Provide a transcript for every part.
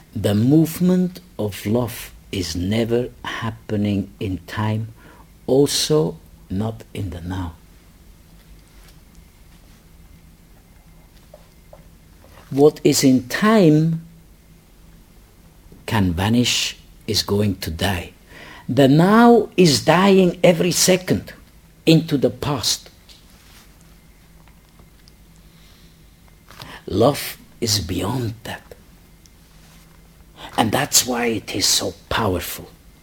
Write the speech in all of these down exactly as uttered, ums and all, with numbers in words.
The movement of love is never happening in time, also not in the now. What is in time can vanish, is going to die. The now is dying every second into the past. Love is beyond that. And that's why it is so powerful.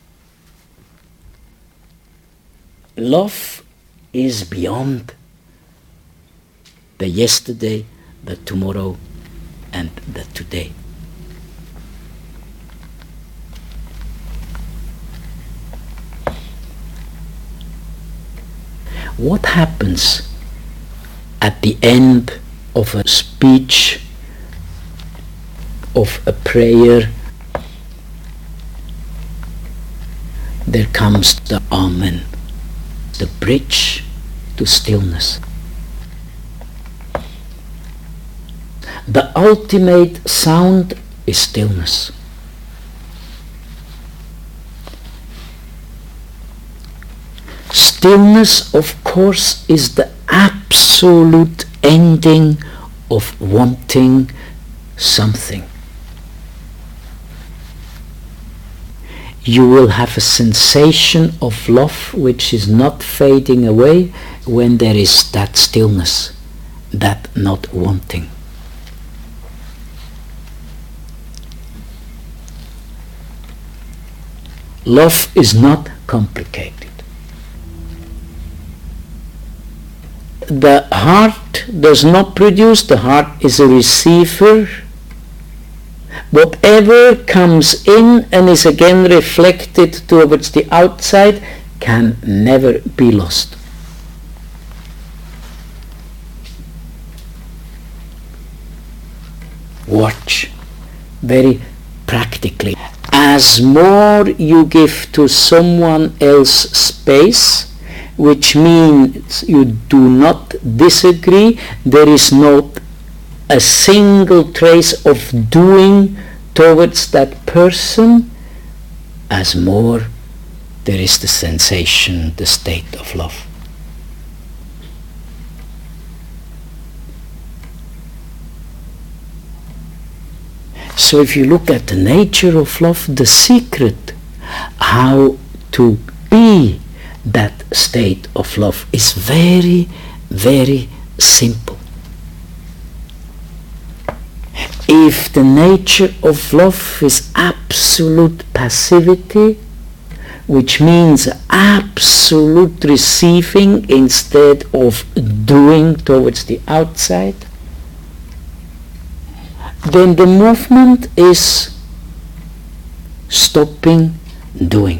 Love is beyond the yesterday, the tomorrow, and the today. What happens at the end of a speech, of a prayer? There comes the Amen, the bridge to stillness. The ultimate sound is stillness. Stillness, of course, is the absolute ending of wanting something. You will have a sensation of love which is not fading away when there is that stillness, that not wanting. Love is not complicated. The heart does not produce, the heart is a receiver. Whatever comes in and is again reflected towards the outside can never be lost. Watch very practically. As more you give to someone else space, which means you do not disagree, there is not a single trace of doing towards that person, as more there is the sensation, the state of love. So if you look at the nature of love, the secret how to be that state of love is very, very simple. If the nature of love is absolute passivity, which means absolute receiving instead of doing towards the outside, then the movement is stopping doing.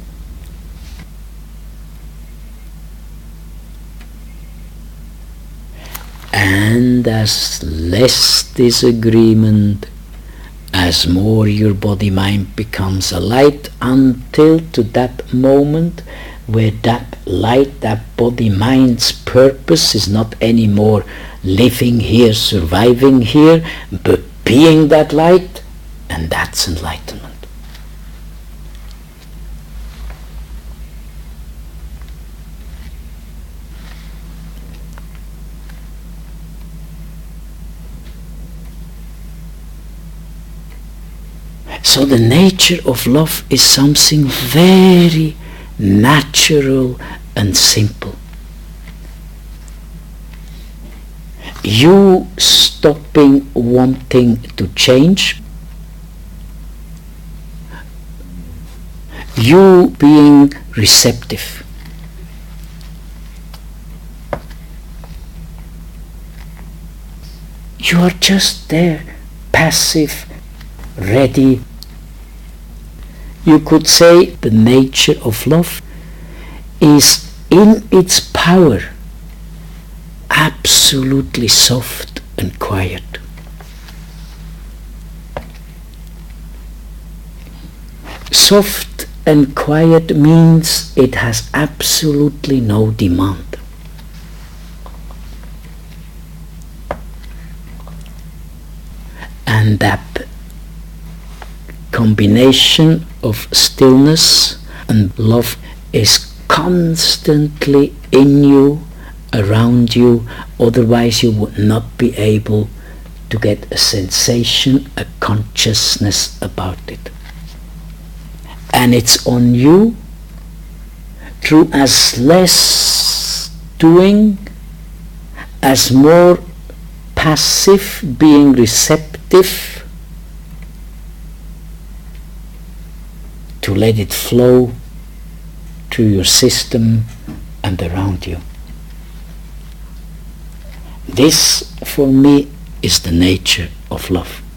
And as less disagreement, as more your body-mind becomes a light, until to that moment where that light, that body-mind's purpose is not anymore living here, surviving here, but being that light, and that's enlightenment. So the nature of love is something very natural and simple. You stopping wanting to change, you being receptive. You are just there, passive, ready. You could say the nature of love is in its power absolutely soft and quiet. Soft and quiet means it has absolutely no demand. And that combination of stillness and love is constantly in you, around you, otherwise you would not be able to get a sensation, a consciousness about it. And it's on you through as less doing, as more passive, being receptive, to let it flow through your system and around you. This, for me, is the nature of love.